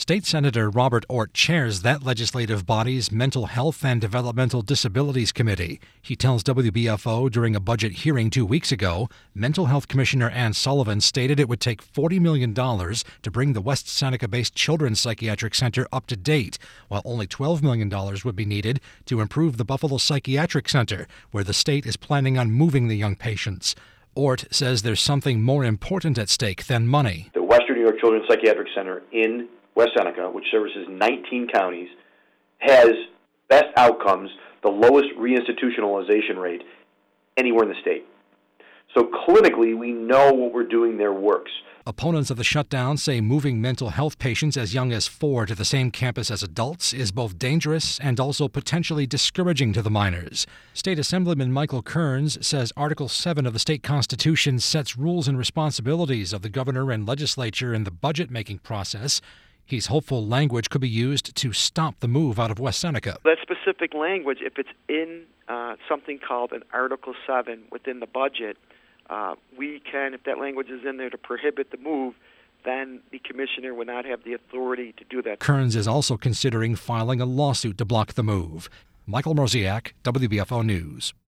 State Senator Robert Ort chairs that legislative body's Mental Health and Developmental Disabilities Committee. He tells WBFO during a budget hearing 2 weeks ago, Mental Health Commissioner Ann Sullivan stated it would take $40 million to bring the West Seneca-based Children's Psychiatric Center up to date, while only $12 million would be needed to improve the Buffalo Psychiatric Center, where the state is planning on moving the young patients. Ort says there's something more important at stake than money. The Western New York Children's Psychiatric Center in West Seneca, which services 19 counties, has best outcomes, the lowest reinstitutionalization rate anywhere in the state. So clinically, we know what we're doing there works. Opponents of the shutdown say moving mental health patients as young as 4 to the same campus as adults is both dangerous and also potentially discouraging to the minors. State Assemblyman Michael Kearns says Article 7 of the state constitution sets rules and responsibilities of the governor and legislature in the budget-making process. He's hopeful language could be used to stop the move out of West Seneca. That specific language, if it's in something called an Article 7 within the budget, we can, if that language is in there to prohibit the move, then the commissioner would not have the authority to do that. Kearns is also considering filing a lawsuit to block the move. Michael Mrozek, WBFO News.